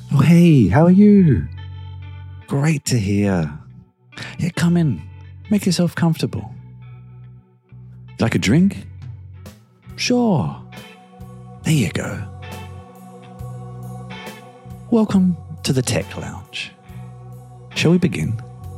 Oh, hey, how are you? Great to hear. Yeah, come in. Make yourself comfortable. Like a drink? Sure. There you go. Welcome to the Tech Lounge. Shall we begin?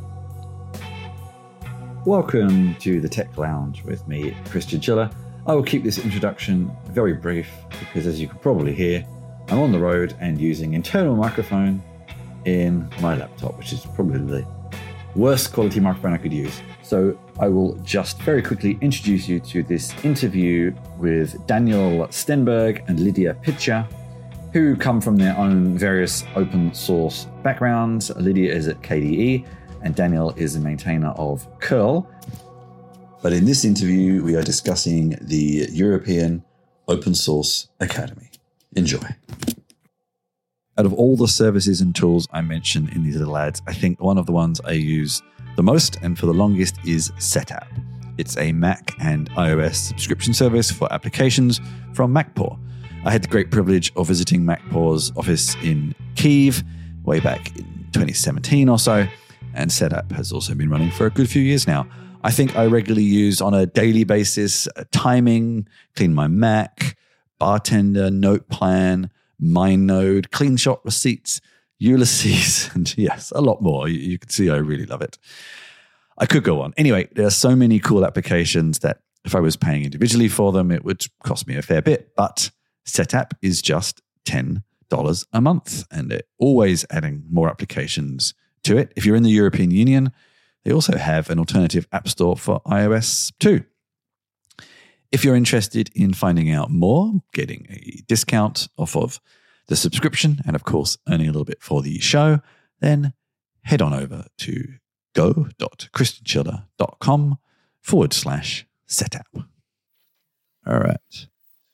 Welcome to the Tech Lounge with me, Christian Chiller. I will keep this introduction very brief because, as you can probably hear, I'm on the road and using internal microphone in my laptop, which is probably the worst quality microphone I could use. So I will just very quickly introduce you to this interview with Daniel Stenberg and Lydia Pitcher, who come from their own various open source backgrounds. Lydia is at KDE and Daniel is a maintainer of curl. But in this interview, we are discussing the European Open Source Academy. Enjoy. Out of all the services and tools I mention in these little ads, I think one of the ones I use the most and for the longest is Setapp. It's a Mac and iOS subscription service for applications from MacPaw. I had the great privilege of visiting MacPaw's office in Kyiv way back in 2017 or so, and Setapp has also been running for a good few years now. I think I regularly use on a daily basis timing, clean my Mac, Bartender, Note Plan, MindNode, CleanShot Receipts, Ulysses, and yes, a lot more. You can see I really love it. I could go on. Anyway, there are so many cool applications that if I was paying individually for them, it would cost me a fair bit, but Setapp is just $10 a month, and they're always adding more applications to it. If you're in the European Union, they also have an alternative app store for iOS too. If you're interested in finding out more, getting a discount off of the subscription, and of course earning a little bit for the show, then head on over to go.christianchiller.com/Setapp. All right.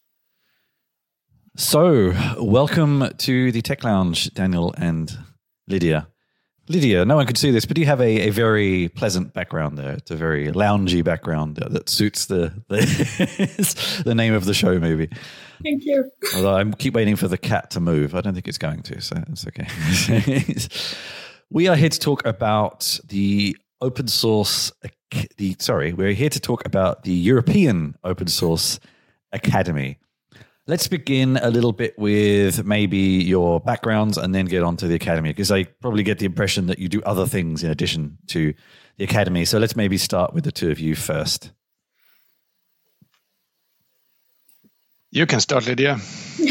So, welcome to the Tech Lounge, Daniel and Lydia. Lydia, no one could see this, but you have a very pleasant background there. It's a very loungy background that suits the name of the show, maybe. Thank you. Although I keep waiting for the cat to move. I don't think it's going to, so it's okay. We are here to talk about the open source. We're here to talk about the European Open Source Academy. Let's begin a little bit with maybe your backgrounds and then get on to the Academy, because I probably get the impression that you do other things in addition to the Academy. So let's maybe start with the two of you first. You can start, Lydia.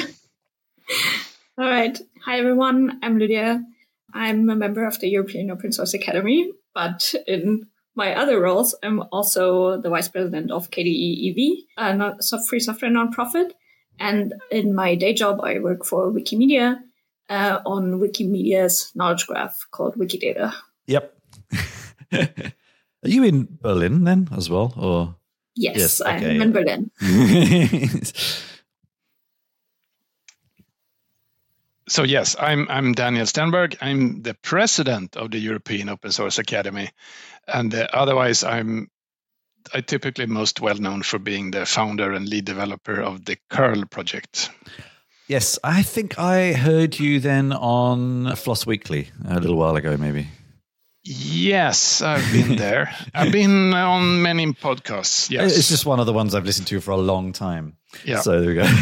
All right. Hi, everyone. I'm Lydia. I'm a member of the European Open Source Academy, but in my other roles, I'm also the vice president of KDE EV, a free software nonprofit. And in my day job, I work for Wikimedia on Wikimedia's knowledge graph called Wikidata. Yep. Are you in Berlin then as well? Or yes, okay. I'm in Berlin. So yes, I'm Daniel Stenberg. I'm the president of the European Open Source Academy, and otherwise I'm typically most well known for being the founder and lead developer of the curl project. Yes, I think I heard you then on Floss Weekly a little while ago, maybe. Yes, I've been there. I've been on many podcasts. Yes, it's just one of the ones I've listened to for a long time. Yeah. So there we go.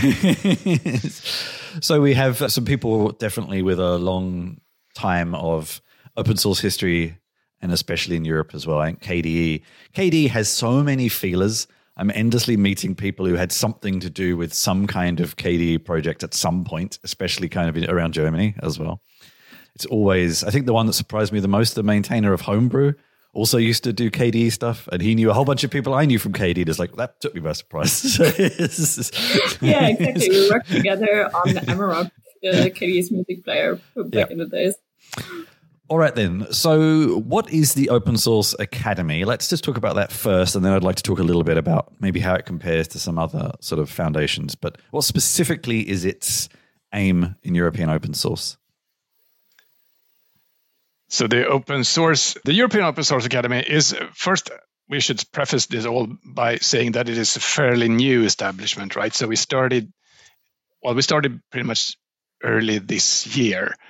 So we have some people definitely with a long time of open source history, and especially in Europe as well. I think KDE has so many feelers. I'm endlessly meeting people who had something to do with some kind of KDE project at some point, especially kind of around Germany as well. It's always, I think the one that surprised me the most, the maintainer of Homebrew, also used to do KDE stuff, and he knew a whole bunch of people I knew from KDE. It's like, that took me by surprise. Yeah, exactly. We worked together on Amarok, KDE's music player back in the days. All right, then. So what is the Open Source Academy? Let's just talk about that first, and then I'd like to talk a little bit about maybe how it compares to some other sort of foundations. But what specifically is its aim in European open source? So the European Open Source Academy is, first, we should preface this all by saying that it is a fairly new establishment, right? So we started pretty much early this year.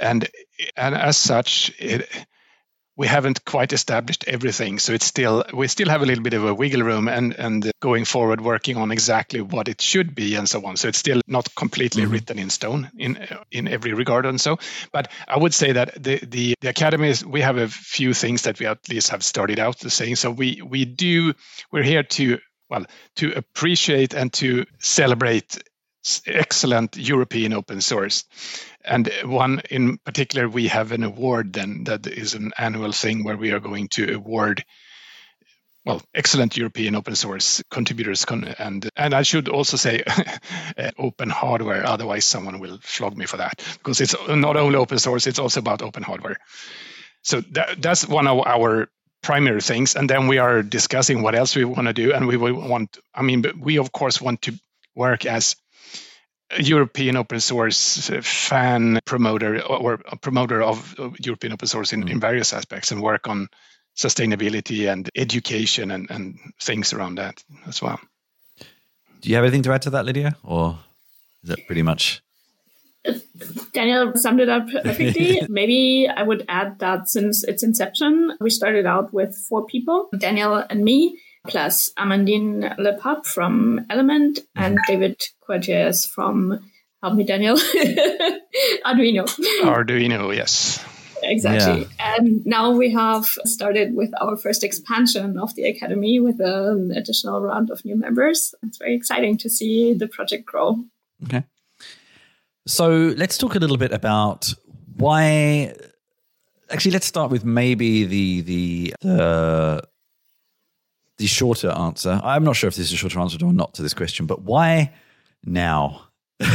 and as such, we haven't quite established everything. So we still have a little bit of a wiggle room and going forward working on exactly what it should be and so on. So it's still not completely written in stone in every regard and so. But I would say that the Academy, we have a few things that we at least have started out to saying. So we're here to appreciate and to celebrate excellent European open source. And one in particular, we have an award then that is an annual thing where we are going to award, excellent European open source contributors. And I should also say open hardware, otherwise someone will flog me for that, because it's not only open source, it's also about open hardware. So that's one of our primary things. And then we are discussing what else we want to do. And we of course want to work as European open source fan promoter or a promoter of European open source in various aspects, and work on sustainability and education and things around that as well. Do you have anything to add to that, Lydia? Or is that pretty much? Daniel summed it up perfectly. Maybe I would add that since its inception, we started out with 4 people, Daniel and me, plus Amandine Lepap from Element and David Quatiers from, help me, Daniel, Arduino. Arduino, yes. Exactly. Yeah. And now we have started with our first expansion of the Academy with an additional round of new members. It's very exciting to see the project grow. Okay. So let's talk a little bit about why. Actually, let's start with maybe the shorter answer. I'm not sure if this is a shorter answer or not to this question, but why now?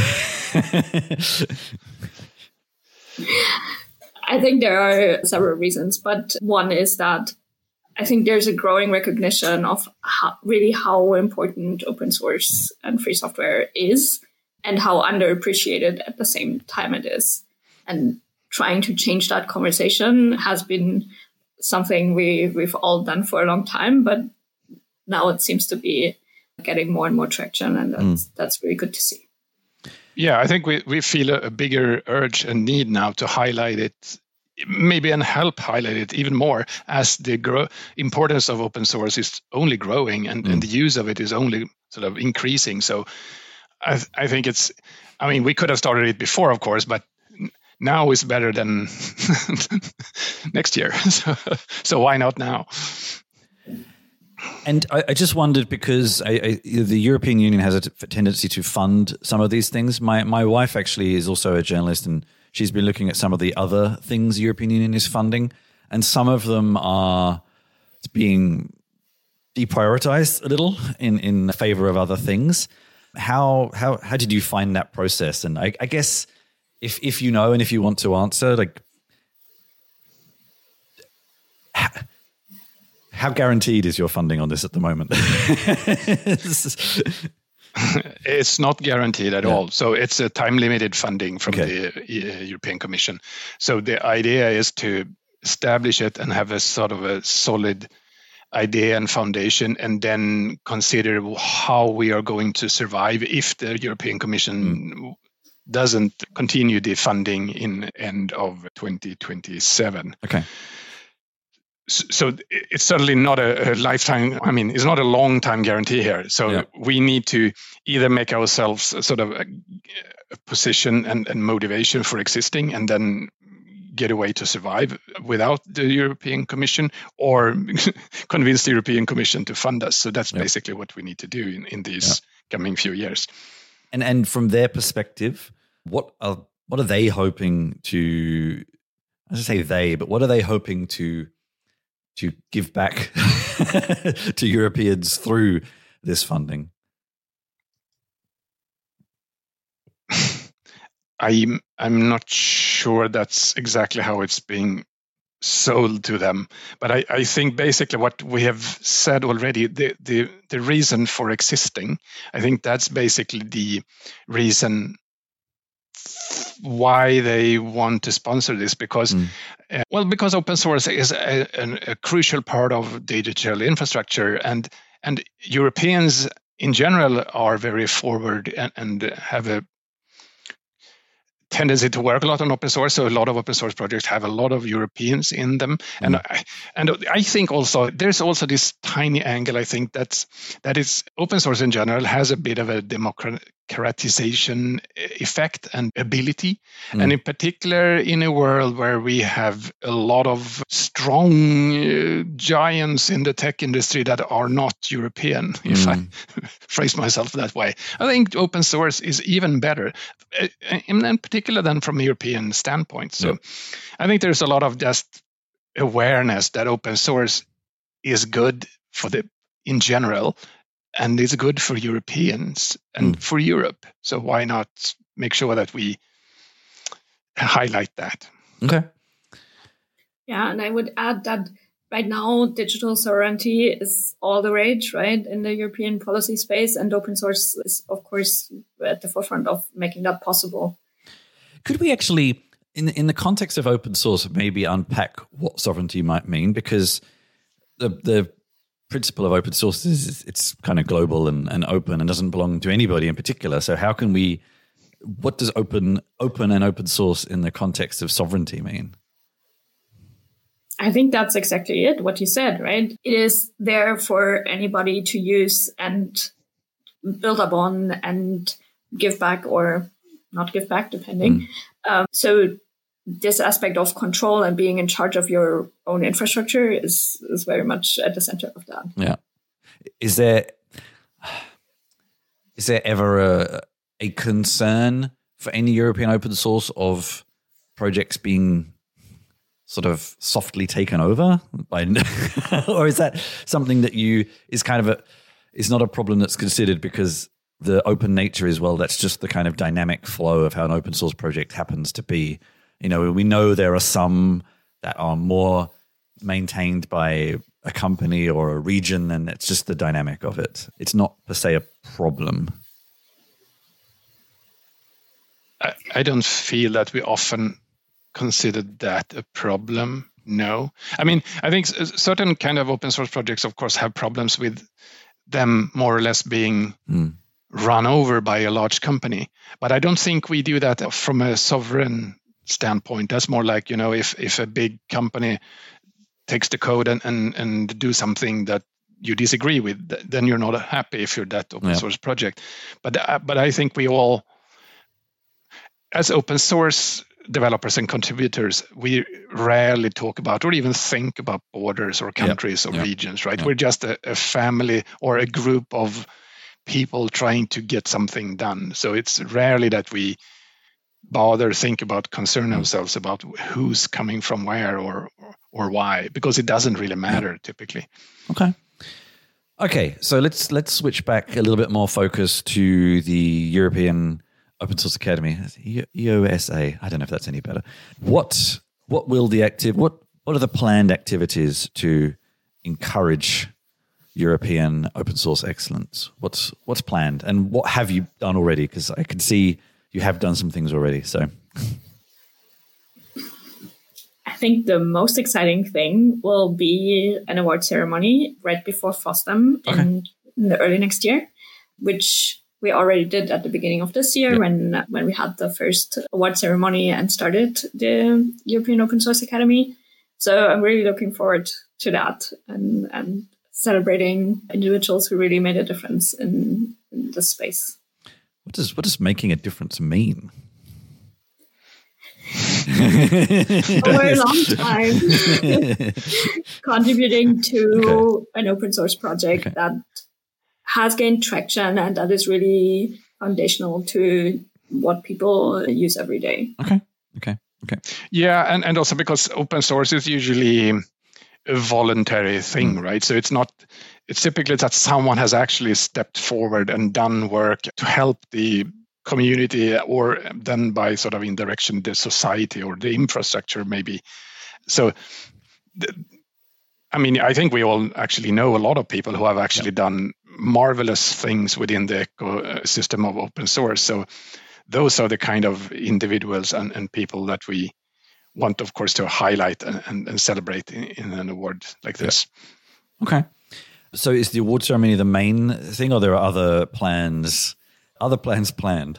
I think there are several reasons, but one is that I think there's a growing recognition of how important open source and free software is, and how underappreciated at the same time it is. And trying to change that conversation has been something we've all done for a long time, but now it seems to be getting more and more traction, and that's really good to see. Yeah, I think we feel a bigger urge and need now to highlight it, maybe, and help highlight it even more, as the importance of open source is only growing and the use of it is only sort of increasing. So I think we could have started it before, of course, but now is better than next year. So why not now? And I just wondered, because the European Union has a tendency to fund some of these things. My wife actually is also a journalist, and she's been looking at some of the other things the European Union is funding, and some of them are being deprioritized a little in favor of other things. How did you find that process? And I guess if you know and if you want to answer, like, how guaranteed is your funding on this at the moment? It's not guaranteed at all. So it's a time-limited funding from the European Commission. So the idea is to establish it and have a sort of a solid idea and foundation, and then consider how we are going to survive if the European Commission doesn't continue the funding in end of 2027. Okay. So it's certainly not a lifetime. It's not a long time guarantee here. So we need to either make ourselves sort of a position and motivation for existing, and then get a way to survive without the European Commission, or convince the European Commission to fund us. So that's basically what we need to do in these coming few years. And from their perspective, what are they hoping to? I should say they, but what are they hoping to give back to Europeans through this funding? I'm not sure that's exactly how it's being sold to them, but I think basically what we have said already, the reason for existing, I think that's basically the reason why they want to sponsor this, because because open source is a crucial part of digital infrastructure, and Europeans in general are very forward and have a tendency to work a lot on open source, so a lot of open source projects have a lot of Europeans in them, and I think also there's also this tiny angle. I think that is open source in general has a bit of a democratization effect and ability, and in particular in a world where we have a lot of strong giants in the tech industry that are not European, if I phrase myself that way. I think open source is even better, in particular than from a European standpoint. So I think there's a lot of just awareness that open source is good in general, and it's good for Europeans and for Europe. So why not make sure that we highlight that? Okay. Yeah, and I would add that right now, digital sovereignty is all the rage, right, in the European policy space, and open source is, of course, at the forefront of making that possible. Could we actually, in the context of open source, maybe unpack what sovereignty might mean? Because the principle of open source is it's kind of global and open and doesn't belong to anybody in particular. So how can we? What does open and open source in the context of sovereignty mean? I think that's exactly it, what you said, right? It is there for anybody to use and build upon and give back or not give back, depending. So this aspect of control and being in charge of your own infrastructure is very much at the center of that. Yeah. Is there ever a concern for any European open source of projects being sort of softly taken over by, or is that something that is not a problem that's considered because the open nature is, well, that's just the kind of dynamic flow of how an open source project happens to be. You know, we know there are some that are more maintained by a company or a region, and it's just the dynamic of it. It's not per se a problem. I don't feel that we often consider that a problem. No. I mean, I think certain kind of open source projects, of course, have problems with them more or less being run over by a large company. But I don't think we do that from a sovereign standpoint. That's more like, if a big company takes the code and do something that you disagree with, then you're not happy if you're that open source project. But I think we all, as open source developers and contributors, we rarely talk about or even think about borders or countries or regions, right? We're just a family or a group of people trying to get something done. So it's rarely that we concern ourselves about who's coming from where or why, because it doesn't really matter typically. Okay, so let's switch back a little bit more focus to the European Open Source Academy, EOSA. I don't know if that's any better. What are the planned activities to encourage European open source excellence? What's planned, and what have you done already? Because I can see you have done some things already. So I think the most exciting thing will be an award ceremony right before FOSDEM in the early next year, which we already did at the beginning of this year when we had the first award ceremony and started the European Open Source Academy. So I'm really looking forward to that and celebrating individuals who really made a difference in this space. What does making a difference mean? Over a long time, contributing to an open source project that has gained traction and that is really foundational to what people use every day. Okay. Yeah, and also because open source is usually a voluntary thing, right? So it's typically that someone has actually stepped forward and done work to help the community, or then by sort of indirection the society or the infrastructure maybe. So I think we all actually know a lot of people who have actually done marvelous things within the ecosystem of open source. So those are the kind of individuals and people that we want, of course, to highlight and celebrate in an award like this. Okay. So is the award ceremony the main thing, or there are other plans Other plans planned.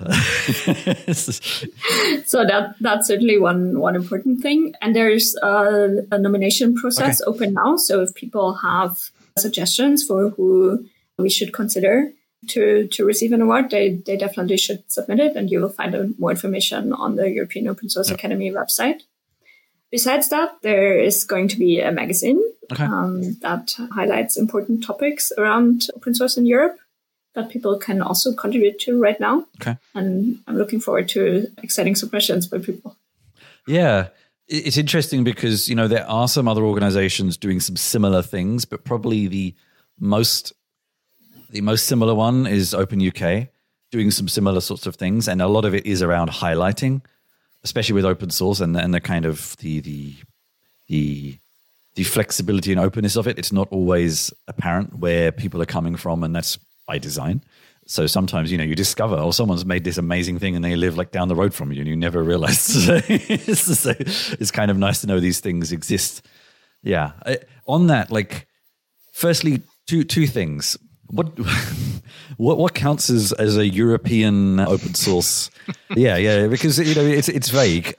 So that's certainly one important thing. And there's a nomination process open now. So if people have suggestions for who we should consider to receive an award, they definitely should submit it. And you will find more information on the European Open Source Academy website. Besides that, there is going to be a magazine that highlights important topics around open source in Europe that people can also contribute to right now. Okay. And I'm looking forward to exciting submissions by people. Yeah. It's interesting because, there are some other organizations doing some similar things, but probably the most similar one is Open UK, doing some similar sorts of things. And a lot of it is around highlighting, especially with open source and the kind of the flexibility and openness of it. It's not always apparent where people are coming from, and that's by design. So sometimes, you discover, someone's made this amazing thing and they live like down the road from you and you never realized. So it's kind of nice to know these things exist. Yeah. On that, firstly, two things. What counts as a European open source? Yeah, because it's vague.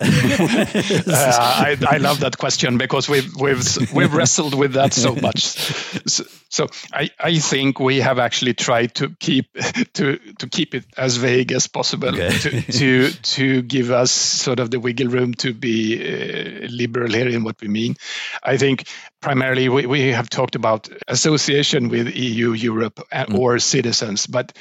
I love that question because we've wrestled with that so much. So I think we have actually tried to keep it as vague as possible to give us sort of the wiggle room to be liberal here in what we mean. I think primarily we have talked about association with EU, Europe, or citizens, but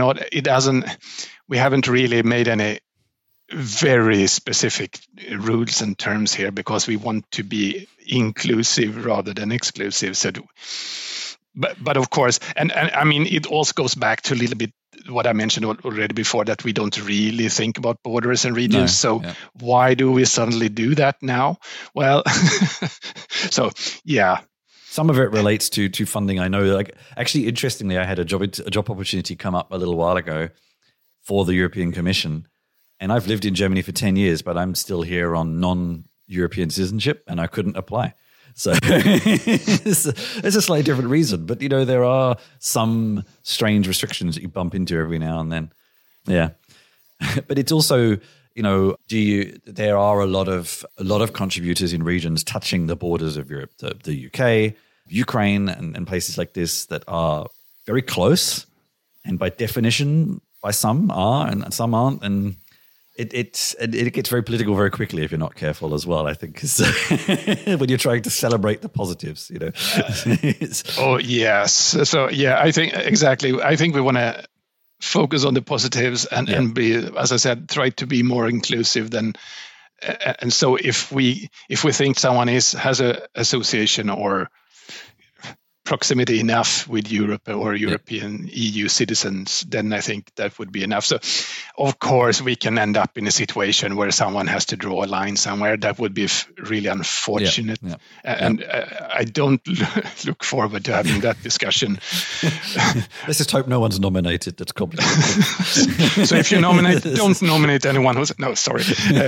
we haven't really made any very specific rules and terms here because we want to be inclusive rather than exclusive. So, but of course, and I mean, it also goes back to a little bit what I mentioned already before, that we don't really think about borders and regions. Why do we suddenly do that now? Well, so yeah. Some of it relates to funding. I know, actually, interestingly, I had a job opportunity come up a little while ago for the European Commission, and I've lived in Germany for 10 years, but I'm still here on non-European citizenship, and I couldn't apply. So it's a slightly different reason, but there are some strange restrictions that you bump into every now and then. Yeah, but it's also there are a lot of contributors in regions touching the borders of Europe, the UK, Ukraine, and places like this that are very close, and by definition, by some are and some aren't, and it gets very political very quickly if you're not careful as well, I think, when you're trying to celebrate the positives, Oh, yes. So, yeah, I think exactly. I think we want to focus on the positives and be, as I said, try to be more inclusive than. And so if we think someone has a association or proximity enough with Europe or European EU citizens, then I think that would be enough. So, of course, we can end up in a situation where someone has to draw a line somewhere. That would be really unfortunate. And I don't look forward to having that discussion. Let's just hope no one's nominated. That's complicated. So if you nominate, don't nominate anyone who's... No, sorry.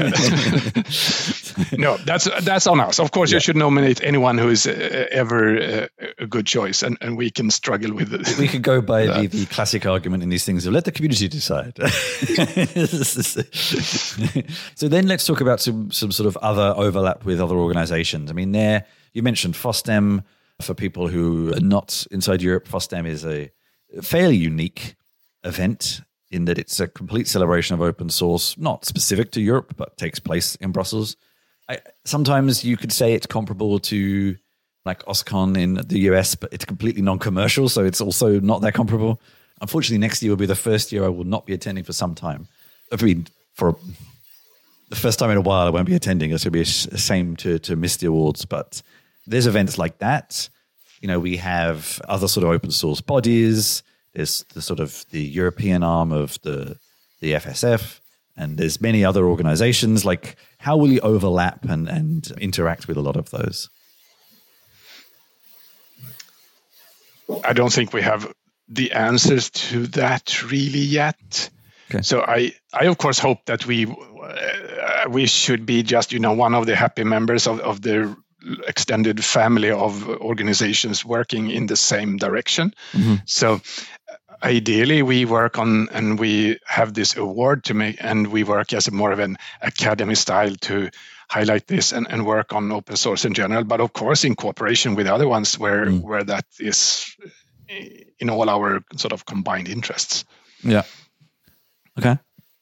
No, that's on us. Of course, you should nominate anyone who is ever a good choice, and we can struggle with it. We could go by the classic argument in these things of let the community decide. So then let's talk about some sort of other overlap with other organizations. I mean, you mentioned FOSDEM. For people who are not inside Europe, FOSDEM is a fairly unique event in that it's a complete celebration of open source, not specific to Europe, but takes place in Brussels. Sometimes you could say it's comparable to like OSCON in the US, but it's completely non-commercial, so it's also not that comparable. Unfortunately, next year will be the first year I will not be attending for some time. I mean, for the first time in a while, I won't be attending. It's going to be a shame to miss the awards, but there's events like that. We have other sort of open source bodies. There's the sort of the European arm of the FSF, and there's many other organizations. Like, how will you overlap and interact with a lot of those? I don't think we have the answers to that really yet. Okay. So I of course hope that we should be just one of the happy members of the extended family of organizations working in the same direction. Mm-hmm. So ideally we work on, and we have this award to make, and we work as more of an academy style to highlight this and work on open source in general, but of course in cooperation with other ones where that is in all our sort of combined interests. Yeah. Okay.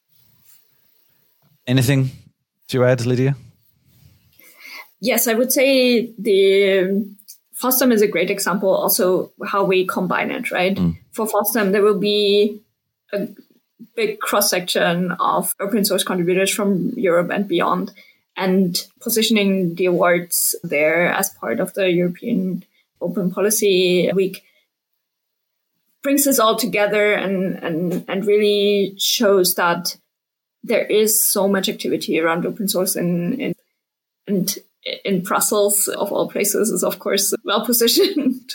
Anything to add, Lydia? Yes, I would say the FOSDEM is a great example also how we combine it, right? For FOSDEM, there will be a big cross-section of open source contributors from Europe and beyond, and positioning the awards there as part of the European Open Policy Week brings this all together and really shows that there is so much activity around open source and in Brussels, of all places, is of course well positioned.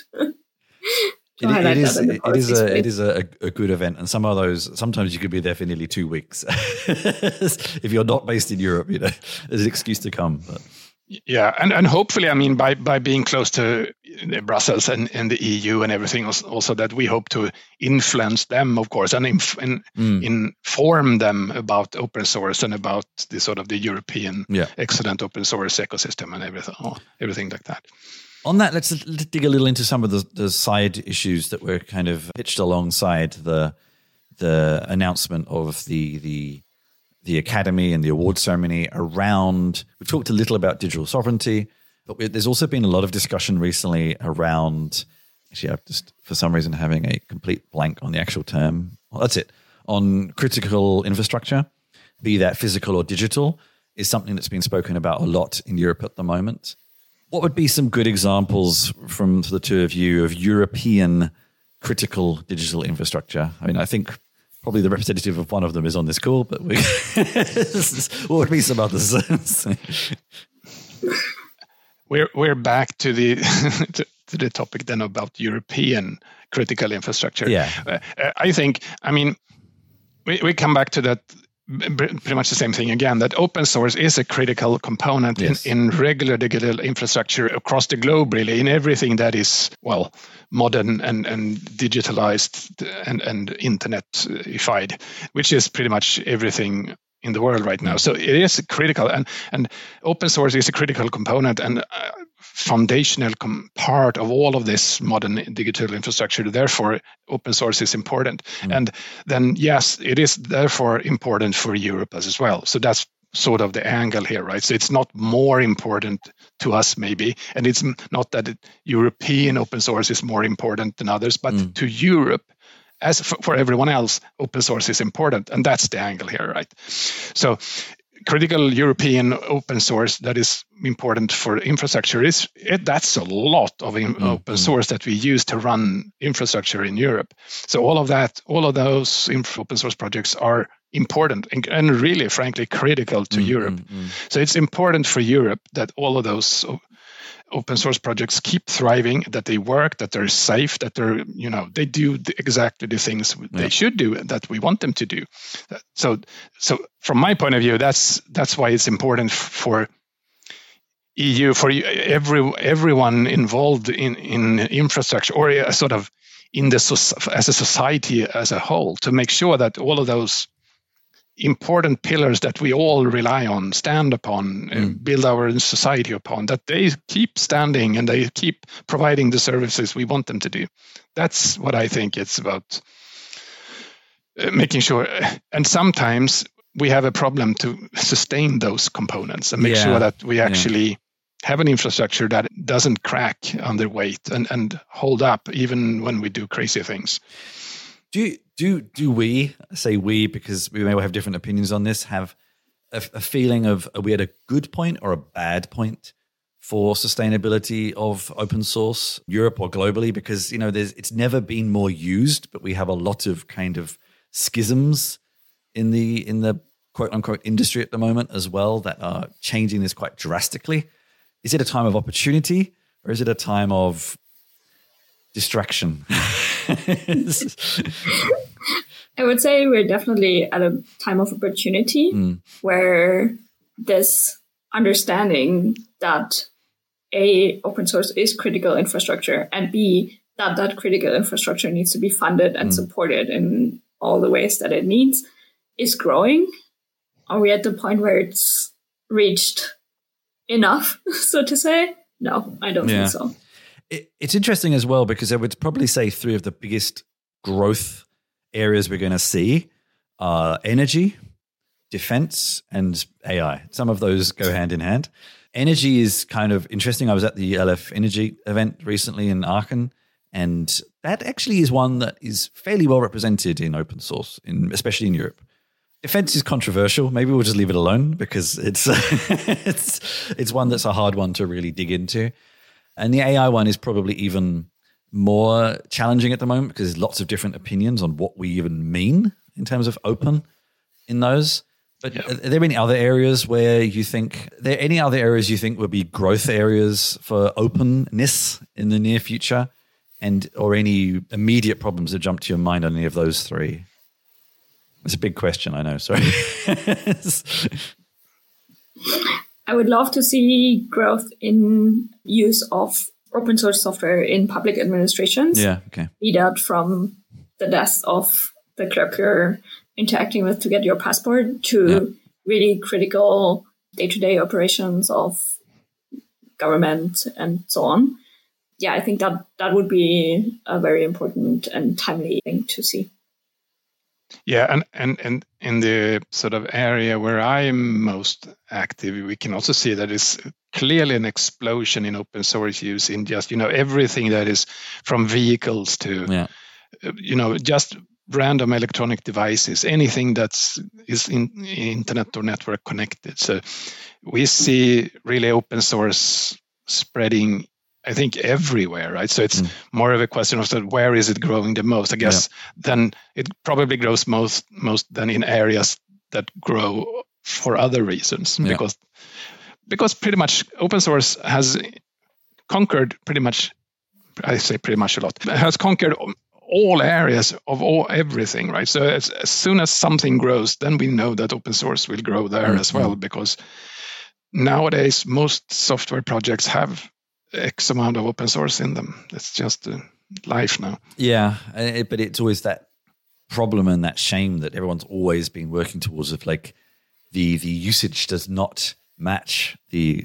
It is a good event, and some of those, sometimes you could be there for nearly 2 weeks. If you're not based in Europe, there's an excuse to come. But. Yeah, and hopefully, I mean, by being close to Brussels and the EU and everything also that we hope to influence them, of course, and inform them about open source and about the sort of the European excellent open source ecosystem and everything like that. On that, let's dig a little into some of the side issues that were kind of pitched alongside the announcement of the Academy and the award ceremony around. We've talked a little about digital sovereignty, but there's also been a lot of discussion recently around, actually I'm just for some reason having a complete blank on the actual term. Well, that's it. On critical infrastructure, be that physical or digital, is something that's been spoken about a lot in Europe at the moment. What would be some good examples from the two of you of European critical digital infrastructure? I mean, I think probably the representative of one of them is on this call, but what would be some others? We're back to the to the topic then about European critical infrastructure. Yeah, I think. I mean, we come back to that. Pretty much the same thing again, that open source is a critical component in regular digital infrastructure across the globe, really, in everything that is, well, modern and digitalized and internet-ified, which is pretty much everything in the world right now. So it is critical, and open source is a critical component and foundational part of all of this modern digital infrastructure. Therefore, open source is important. And then, yes, it is therefore important for Europe as well. So that's sort of the angle here, right? So it's not more important to us maybe, and it's not that European open source is more important than others, but to Europe, as for everyone else, open source is important, and that's the angle here, right? So critical European open source that is important for infrastructure that's a lot of open source that we use to run infrastructure in Europe. So all of those open source projects are important and really, frankly, critical to Europe. So it's important for Europe that all of those open source projects keep thriving, that they work, that they're safe, that they're, they do exactly the things they should do, that we want them to do. So from my point of view, that's why it's important for EU, for everyone involved in infrastructure, or a sort of as a society as a whole, to make sure that all of those important pillars that we all rely on, stand upon, build our society upon, that they keep standing and they keep providing the services we want them to do. That's what I think it's about, making sure. And sometimes we have a problem to sustain those components and make sure that we actually have an infrastructure that doesn't crack under weight and hold up even when we do crazy things. Do we, say we because we may well have different opinions on this, have a feeling of, are we at a good point or a bad point for sustainability of open source, Europe or globally? Because, it's never been more used, but we have a lot of kind of schisms in the quote unquote industry at the moment as well that are changing this quite drastically. Is it a time of opportunity or is it a time of distraction? I would say we're definitely at a time of opportunity where this understanding that A, open source is critical infrastructure, and B, that critical infrastructure needs to be funded and supported in all the ways that it needs is growing. Are we at the point where it's reached enough, so to say? No, I don't think so. It's interesting as well, because I would probably say three of the biggest growth areas we're going to see are energy, defense, and AI. Some of those go hand in hand. Energy is kind of interesting. I was at the LF Energy event recently in Aachen, and that actually is one that is fairly well represented in open source, especially in Europe. Defense is controversial. Maybe we'll just leave it alone, because it's it's one that's a hard one to really dig into. And the AI one is probably even more challenging at the moment, because there's lots of different opinions on what we even mean in terms of open in those. But are there any other areas where you think would be growth areas for openness in the near future, or any immediate problems that jump to your mind on any of those three? It's a big question, I know. Sorry. I would love to see growth in use of open source software in public administrations. Yeah, okay. Be that from the desk of the clerk you're interacting with to get your passport to really critical day-to-day operations of government and so on. Yeah, I think that would be a very important and timely thing to see. Yeah, and in the sort of area where I'm most active, we can also see that it's clearly an explosion in open source use in just, everything that is from vehicles to, just random electronic devices, anything that's in internet or network connected. So we see really open source spreading, I think, everywhere, right? So it's more of a question of where is it growing the most? I guess then it probably grows most than in areas that grow for other reasons, because pretty much open source has conquered pretty much, I say pretty much a lot, has conquered all areas of everything, right? So as soon as something grows, then we know that open source will grow there as well, because nowadays most software projects have X amount of open source in them. It's just life now. Yeah, but it's always that problem and that shame that everyone's always been working towards, of like the usage does not match the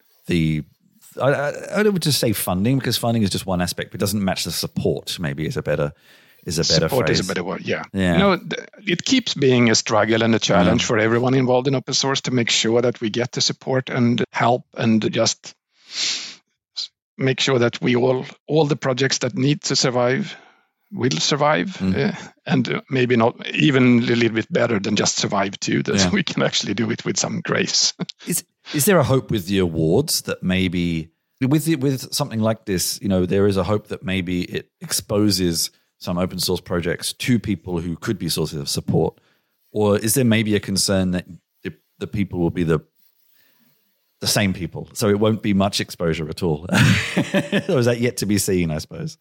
I don't just say funding, because funding is just one aspect, but it doesn't match the support. Maybe is a better support phrase. Is a better word. Yeah. It keeps being a struggle and a challenge for everyone involved in open source to make sure that we get the support and help, and just make sure that all the projects that need to survive will survive, and maybe not even a little bit better than just survive too, that we can actually do it with some grace. Is there a hope with the awards that maybe with something like this, there is a hope that maybe it exposes some open source projects to people who could be sources of support? Or is there maybe a concern that the people will be the same people, so it won't be much exposure at all? Or is that yet to be seen, I suppose?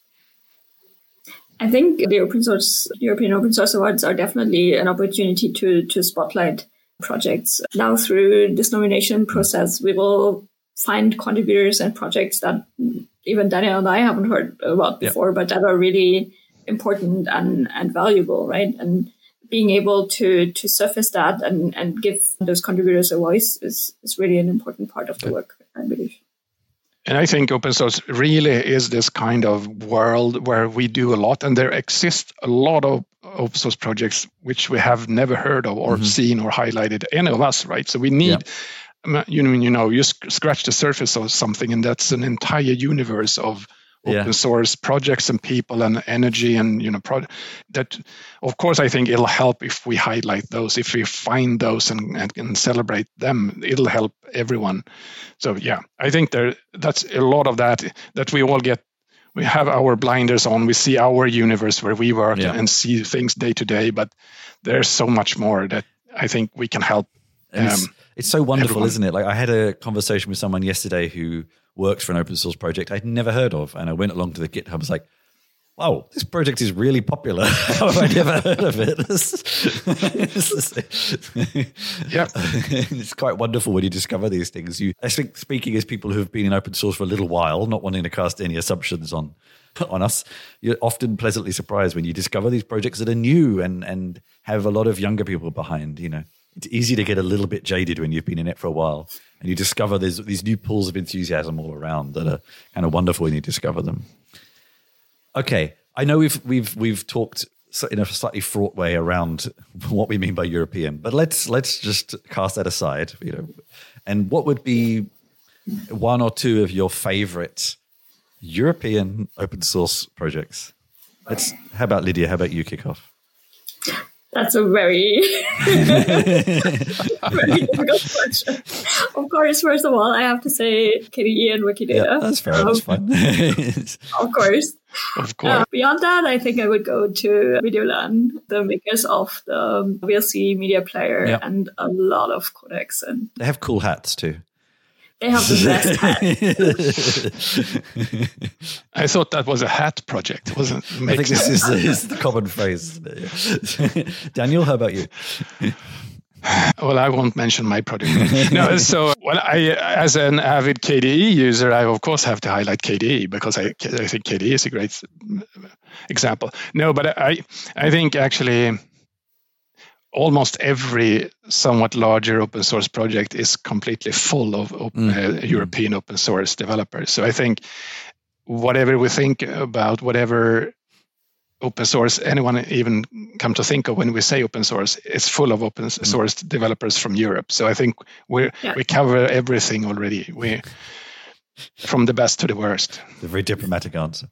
I think the European Open Source Awards are definitely an opportunity to spotlight projects. Now, through this nomination process, we will find contributors and projects that even Daniel and I haven't heard about before, but that are really important and valuable, right? And being able to surface that and give those contributors a voice is really an important part of the work, I believe. And I think open source really is this kind of world where we do a lot, and there exist a lot of open source projects which we have never heard of or seen or highlighted, any of us, right? So we need, you scratch the surface of something, and that's an entire universe of open source projects and people and energy and that. Of course, I think it'll help if we highlight those, if we find those and celebrate them. It'll help everyone. So I think that's a lot of that we all get. We have our blinders on. We see our universe where we work and see things day to day. But there's so much more that I think we can help. It's so wonderful, everyone. Isn't it? Like, I had a conversation with someone yesterday who works for an open source project I'd never heard of, and I went along to the GitHub. I was like, "Wow, this project is really popular. How have I never heard of it?" It's quite wonderful when you discover these things. I think, speaking as people who have been in open source for a little while, not wanting to cast any assumptions on on us, you're often pleasantly surprised when you discover these projects that are new and have a lot of younger people behind. It's easy to get a little bit jaded when you've been in it for a while, and you discover there's these new pools of enthusiasm all around that are kind of wonderful when you discover them. Okay, I know we've talked in a slightly fraught way around what we mean by European, but let's just cast that aside. And what would be one or two of your favorite European open source projects? How about Lydia? How about you kick off? That's a very, very difficult question. Of course, first of all, I have to say KDE and Wikidata. Yeah, that's fair. That's fine. Of course. Of course. Beyond that, I think I would go to Videolan, the makers of the VLC media player, and a lot of codecs. And they have cool hats too. They have the best hat. I thought that was a hat project. It wasn't. I think this is the common phrase. Daniel, how about you? Well, I won't mention my project. No, so I, as an avid KDE user, I of course have to highlight KDE because I think KDE is a great example. No, but I think actually almost every somewhat larger open source project is completely full of European open source developers. So I think whatever we think about, whatever open source anyone even come to think of when we say open source, it's full of open source developers from Europe. So I think we cover everything already. From the best to the worst. A very diplomatic answer.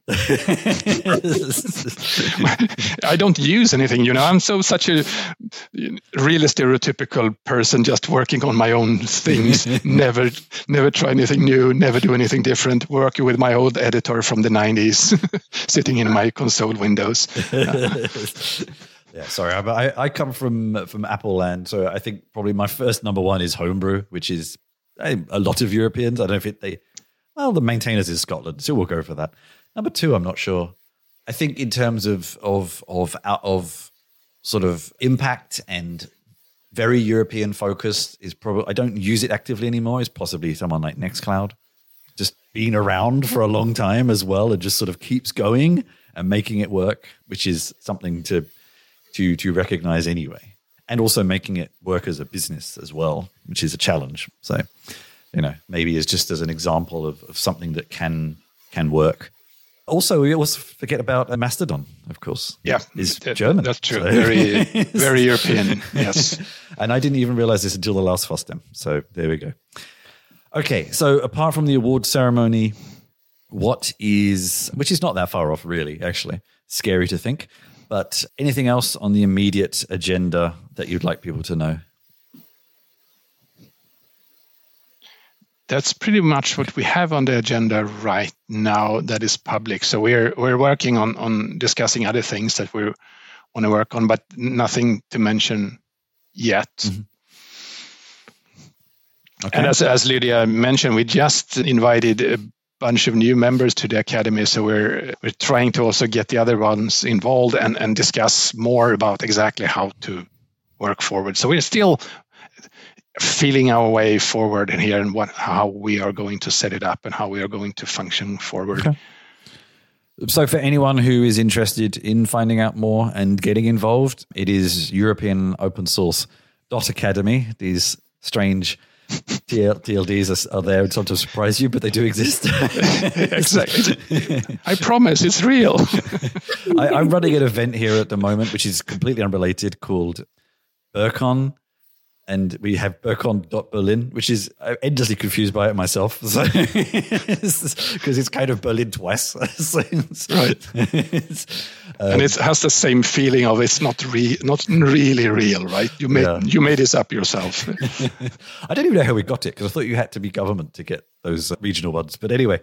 I don't use anything, I'm such a really stereotypical person, just working on my own things, never try anything new, never do anything different, working with my old editor from the 90s, sitting in my console windows. Yeah, sorry, I come from Apple land, so I think probably my first number one is Homebrew, which is a lot of Europeans. I don't know if the maintainers is Scotland, so we'll go for that. Number two, I'm not sure. I think in terms of sort of impact and very European focused is probably, I don't use it actively anymore, is possibly someone like Nextcloud. Just been around for a long time as well and just sort of keeps going and making it work, which is something to recognize anyway. And also making it work as a business as well, which is a challenge. So maybe it's just as an example of something that can work. Also, we always forget about Mastodon, of course. Yeah, is German. That's true. So. Very, very European. Yes. And I didn't even realize this until the last FOSDEM. So there we go. Okay, so apart from the award ceremony, which is not that far off, really. Actually, scary to think. But anything else on the immediate agenda that you'd like people to know? That's pretty much what we have on the agenda right now that is public. So we're working on discussing other things that we want to work on, but nothing to mention yet. Mm-hmm. Okay. And as Lydia mentioned, we just invited a bunch of new members to the Academy. So we're trying to also get the other ones involved and discuss more about exactly how to work forward. So we're still feeling our way forward in here and how we are going to set it up and how we are going to function forward. Okay. So for anyone who is interested in finding out more and getting involved, it is European Open Source .academy. These strange TLDs are there and sometimes surprise you, but they do exist. Exactly. I promise, it's real. I'm running an event here at the moment, which is completely unrelated, called BERCON. And we have BERCON.Berlin, which is endlessly confused by it myself. So because it's kind of Berlin twice. Right. And it has the same feeling of it's not really real, right? You made this up yourself. I don't even know how we got it, because I thought you had to be government to get those regional ones. But anyway,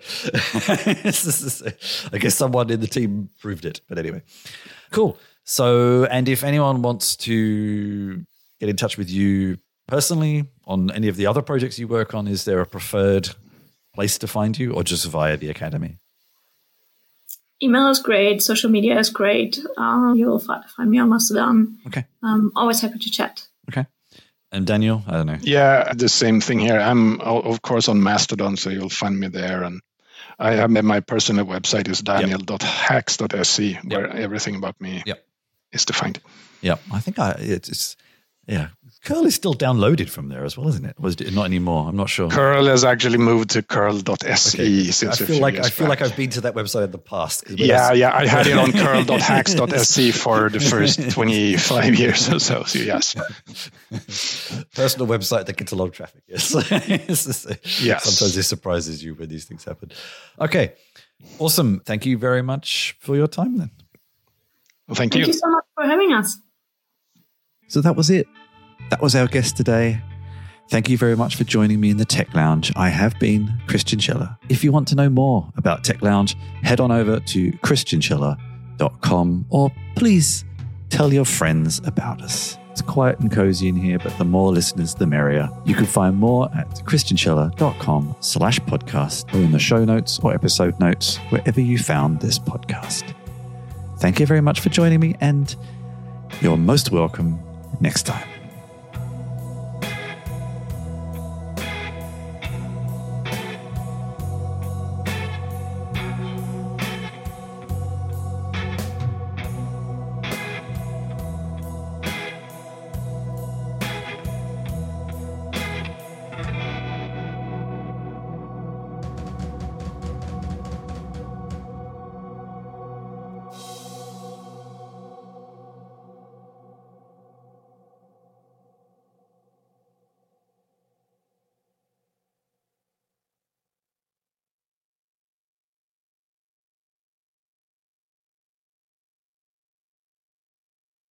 I guess someone in the team proved it. But anyway, cool. So, and if anyone wants to get in touch with you personally on any of the other projects you work on, is there a preferred place to find you, or just via the Academy? Email is great. Social media is great. You'll find me on Mastodon. Okay. I'm always happy to chat. Okay. And Daniel, I don't know. Yeah, the same thing here. I'm, of course, on Mastodon, so you'll find me there. And I have my personal website is daniel.hacks.se, where everything about me is defined. Yeah, I think curl is still downloaded from there as well, isn't it? Was it not anymore? I'm not sure. Curl has actually moved to curl.se since I feel like I've been to that website in the past. Yeah, I had it on curl.hacks.se for the first 25 years or so. So yes, personal website that gets a lot of traffic. Yes, yes. Sometimes it surprises you when these things happen. Okay, awesome. Thank you very much for your time. Then, well, thank you. Thank you so much for having us. So that was it. That was our guest today. Thank you very much for joining me in the Tech Lounge. I have been Christian Schiller. If you want to know more about Tech Lounge, head on over to christianschiller.com, or please tell your friends about us. It's quiet and cozy in here, but the more listeners, the merrier. You can find more at christianschiller.com/podcast, or in the show notes or episode notes, wherever you found this podcast. Thank you very much for joining me, and you're most welcome next time.